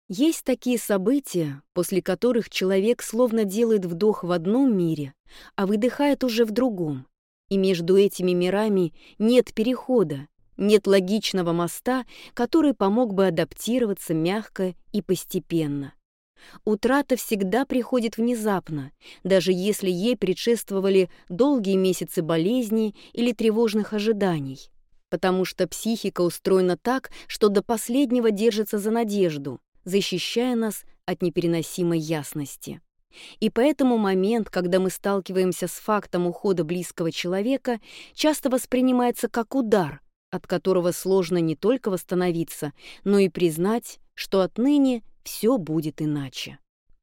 Есть такие события, после которых человек словно делает вдох в одном мире, а выдыхает уже в другом. И между этими мирами нет перехода, нет логичного моста, который помог бы адаптироваться мягко и постепенно. Утрата всегда приходит внезапно, даже если ей предшествовали долгие месяцы болезней или тревожных ожиданий. Потому что психика устроена так, что до последнего держится за надежду, защищая нас от непереносимой ясности. И поэтому момент, когда мы сталкиваемся с фактом ухода близкого человека, часто воспринимается как удар, от которого сложно не только восстановиться, но и признать, что отныне все будет иначе.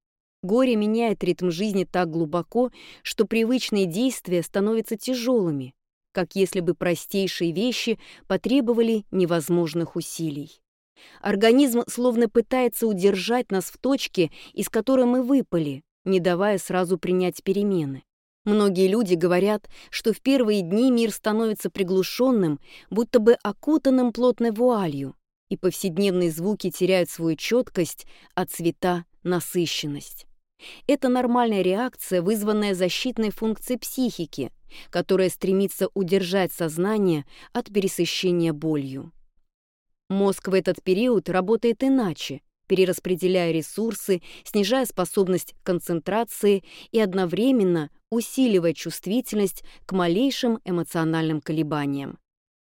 Горе меняет ритм жизни так глубоко, что привычные действия становятся тяжелыми, как если бы простейшие вещи потребовали невозможных усилий. Организм словно пытается удержать нас в точке, из которой мы выпали, не давая сразу принять перемены. Многие люди говорят, что в первые дни мир становится приглушенным, будто бы окутанным плотной вуалью, и повседневные звуки теряют свою четкость, а цвета — насыщенность. Это нормальная реакция, вызванная защитной функцией психики, которая стремится удержать сознание от пересыщения болью. Мозг в этот период работает иначе, перераспределяя ресурсы, снижая способность к концентрации и одновременно усиливая чувствительность к малейшим эмоциональным колебаниям.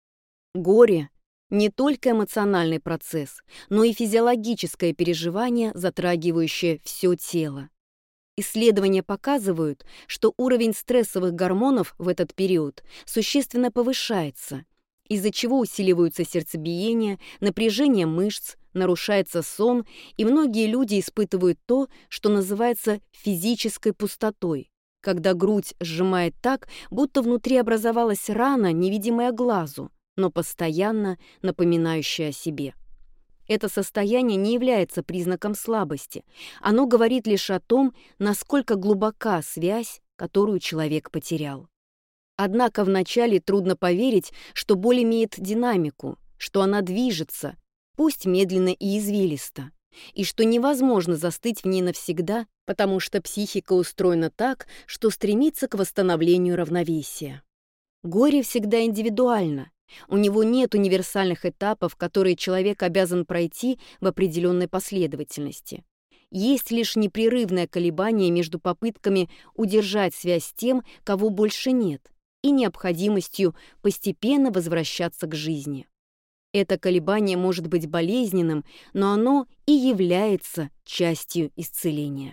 Горе — не только эмоциональный процесс, но и физиологическое переживание, затрагивающее все тело. Исследования показывают, что уровень стрессовых гормонов в этот период существенно повышается, из-за чего усиливаются сердцебиение, напряжение мышц, нарушается сон, и многие люди испытывают то, что называется физической пустотой, когда грудь сжимает так, будто внутри образовалась рана, невидимая глазу, но постоянно напоминающая о себе. Это состояние не является признаком слабости, оно говорит лишь о том, насколько глубока связь, которую человек потерял. Однако вначале трудно поверить, что боль имеет динамику, что она движется, пусть медленно и извилисто, и что невозможно застыть в ней навсегда, потому что психика устроена так, что стремится к восстановлению равновесия. Горе всегда индивидуально, у него нет универсальных этапов, которые человек обязан пройти в определенной последовательности. Есть лишь непрерывное колебание между попытками удержать связь с тем, кого больше нет, и необходимостью постепенно возвращаться к жизни. Это колебание может быть болезненным, но оно и является частью исцеления.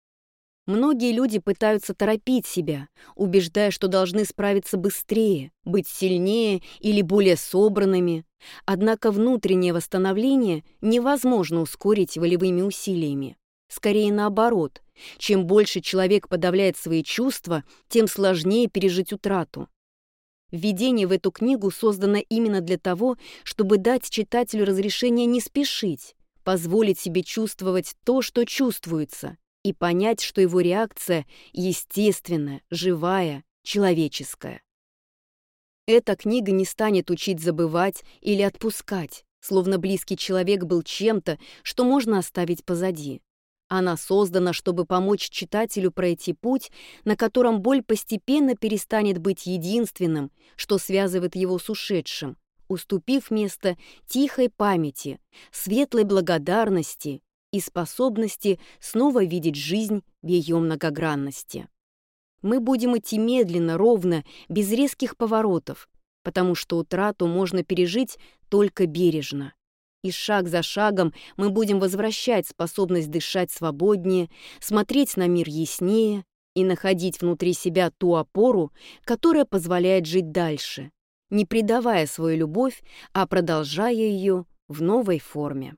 Многие люди пытаются торопить себя, убеждая, что должны справиться быстрее, быть сильнее или более собранными. Однако внутреннее восстановление невозможно ускорить волевыми усилиями. Скорее наоборот, чем больше человек подавляет свои чувства, тем сложнее пережить утрату. Введение в эту книгу создано именно для того, чтобы дать читателю разрешение не спешить, позволить себе чувствовать то, что чувствуется, и понять, что его реакция естественная, живая, человеческая. Эта книга не станет учить забывать или отпускать, словно близкий человек был чем-то, что можно оставить позади. Она создана, чтобы помочь читателю пройти путь, на котором боль постепенно перестанет быть единственным, что связывает его с ушедшим, уступив место тихой памяти, светлой благодарности и способности снова видеть жизнь в ее многогранности. Мы будем идти медленно, ровно, без резких поворотов, потому что утрату можно пережить только бережно. И шаг за шагом мы будем возвращать способность дышать свободнее, смотреть на мир яснее и находить внутри себя ту опору, которая позволяет жить дальше, не предавая свою любовь, а продолжая ее в новой форме.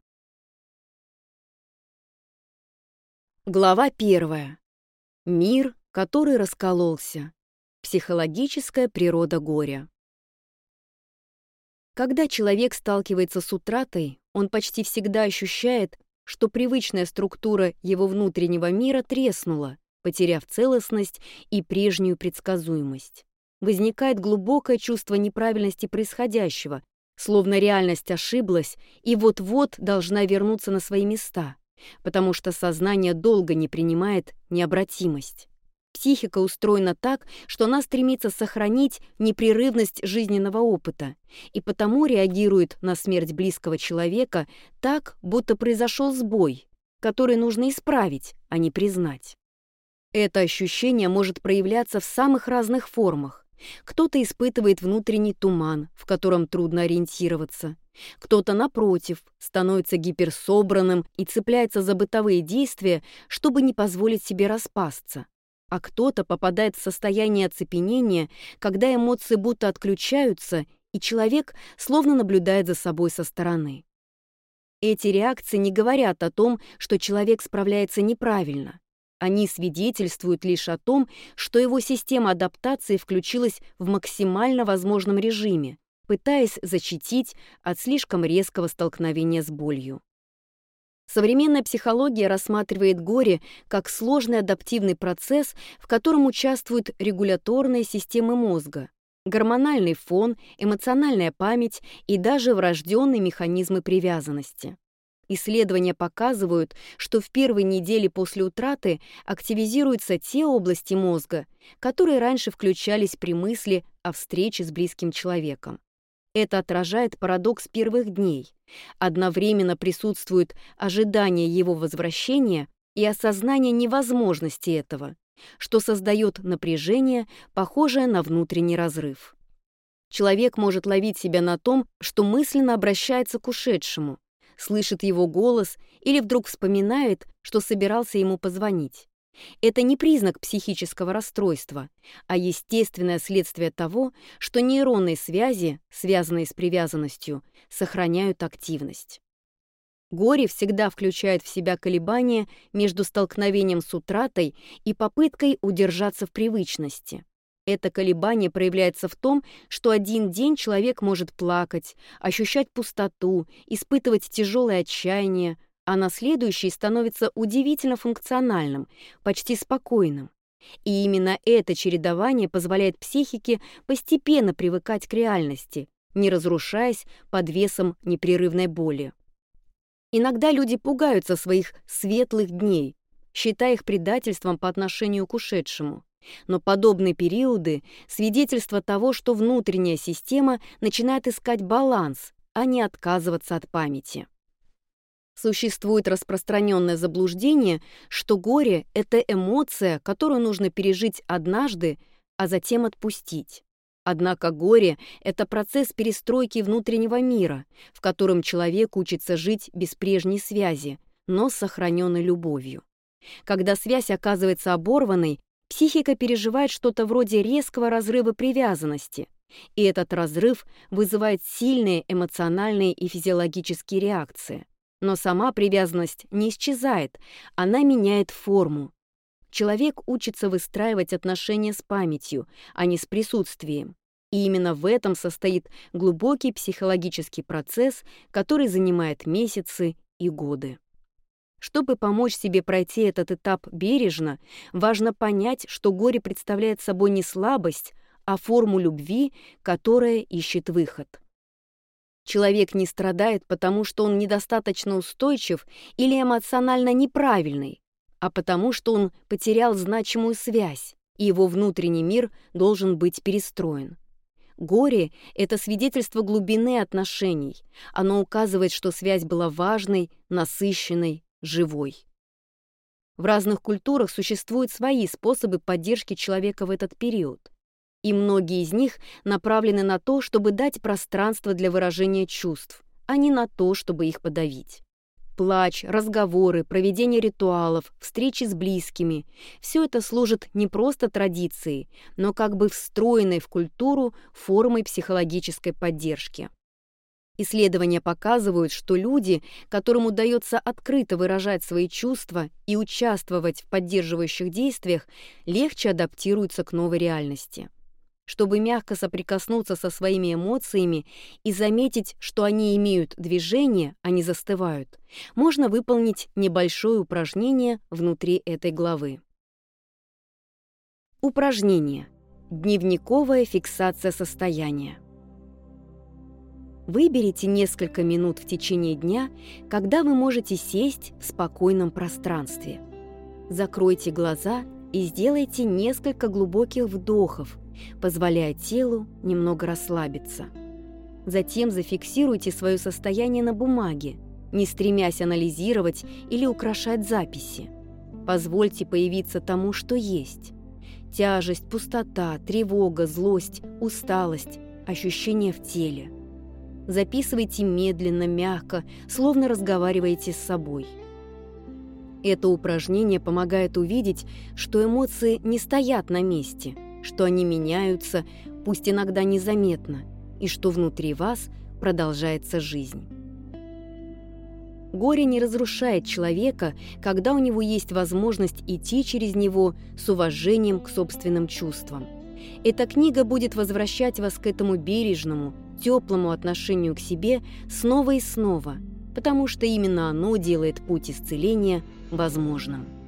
Глава 1. Мир, который раскололся. Психологическая природа горя. Когда человек сталкивается с утратой, он почти всегда ощущает, что привычная структура его внутреннего мира треснула, потеряв целостность и прежнюю предсказуемость. Возникает глубокое чувство неправильности происходящего, словно реальность ошиблась и вот-вот должна вернуться на свои места. потому что сознание долго не принимает необратимость. Психика устроена так, что она стремится сохранить непрерывность жизненного опыта и потому реагирует на смерть близкого человека так, будто произошел сбой, который нужно исправить, а не признать. Это ощущение может проявляться в самых разных формах. Кто-то испытывает внутренний туман, в котором трудно ориентироваться. Кто-то, напротив, становится гиперсобранным и цепляется за бытовые действия, чтобы не позволить себе распасться. А кто-то попадает в состояние оцепенения, когда эмоции будто отключаются, и человек словно наблюдает за собой со стороны. Эти реакции не говорят о том, что человек справляется неправильно. Они свидетельствуют лишь о том, что его система адаптации включилась в максимально возможном режиме, пытаясь защитить от слишком резкого столкновения с болью. Современная психология рассматривает горе как сложный адаптивный процесс, в котором участвуют регуляторные системы мозга, гормональный фон, эмоциональная память и даже врожденные механизмы привязанности. Исследования показывают, что в первые недели после утраты активизируются те области мозга, которые раньше включались при мысли о встрече с близким человеком. Это отражает парадокс первых дней. Одновременно присутствует ожидание его возвращения и осознание невозможности этого, что создает напряжение, похожее на внутренний разрыв. Человек может ловить себя на том, что мысленно обращается к ушедшему, слышит его голос или вдруг вспоминает, что собирался ему позвонить. Это не признак психического расстройства, а естественное следствие того, что нейронные связи, связанные с привязанностью, сохраняют активность. Горе всегда включает в себя колебания между столкновением с утратой и попыткой удержаться в привычности. Это колебание проявляется в том, что один день человек может плакать, ощущать пустоту, испытывать тяжелое отчаяние, а на следующий становится удивительно функциональным, почти спокойным. И именно это чередование позволяет психике постепенно привыкать к реальности, не разрушаясь под весом непрерывной боли. Иногда люди пугаются своих светлых дней, считая их предательством по отношению к ушедшему. Но подобные периоды — свидетельство того, что внутренняя система начинает искать баланс, а не отказываться от памяти. Существует распространенное заблуждение, что горе — это эмоция, которую нужно пережить однажды, а затем отпустить. Однако горе — это процесс перестройки внутреннего мира, в котором человек учится жить без прежней связи, но с сохраненной любовью. Когда связь оказывается оборванной, психика переживает что-то вроде резкого разрыва привязанности, и этот разрыв вызывает сильные эмоциональные и физиологические реакции. Но сама привязанность не исчезает, она меняет форму. Человек учится выстраивать отношения с памятью, а не с присутствием. И именно в этом состоит глубокий психологический процесс, который занимает месяцы и годы. Чтобы помочь себе пройти этот этап бережно, важно понять, что горе представляет собой не слабость, а форму любви, которая ищет выход. Человек не страдает, потому что он недостаточно устойчив или эмоционально неправильный, а потому что он потерял значимую связь, и его внутренний мир должен быть перестроен. Горе — это свидетельство глубины отношений. Оно указывает, что связь была важной, насыщенной, живой. В разных культурах существуют свои способы поддержки человека в этот период. И многие из них направлены на то, чтобы дать пространство для выражения чувств, а не на то, чтобы их подавить. Плач, разговоры, проведение ритуалов, встречи с близкими — все это служит не просто традицией, но как бы встроенной в культуру формой психологической поддержки. Исследования показывают, что люди, которым удается открыто выражать свои чувства и участвовать в поддерживающих действиях, легче адаптируются к новой реальности. Чтобы мягко соприкоснуться со своими эмоциями и заметить, что они имеют движение, а не застывают, можно выполнить небольшое упражнение внутри этой главы. Упражнение. Дневниковая фиксация состояния. Выберите несколько минут в течение дня, когда вы можете сесть в спокойном пространстве. Закройте глаза и сделайте несколько глубоких вдохов, позволяя телу немного расслабиться. Затем зафиксируйте свое состояние на бумаге, не стремясь анализировать или украшать записи. Позвольте появиться тому, что есть. Тяжесть, пустота, тревога, злость, усталость, ощущения в теле. Записывайте медленно, мягко, словно разговариваете с собой. Это упражнение помогает увидеть, что эмоции не стоят на месте, что они меняются, пусть иногда незаметно, и что внутри вас продолжается жизнь. Горе не разрушает человека, когда у него есть возможность идти через него с уважением к собственным чувствам. Эта книга будет возвращать вас к этому бережному, теплому отношению к себе снова и снова, потому что именно оно делает путь исцеления возможным.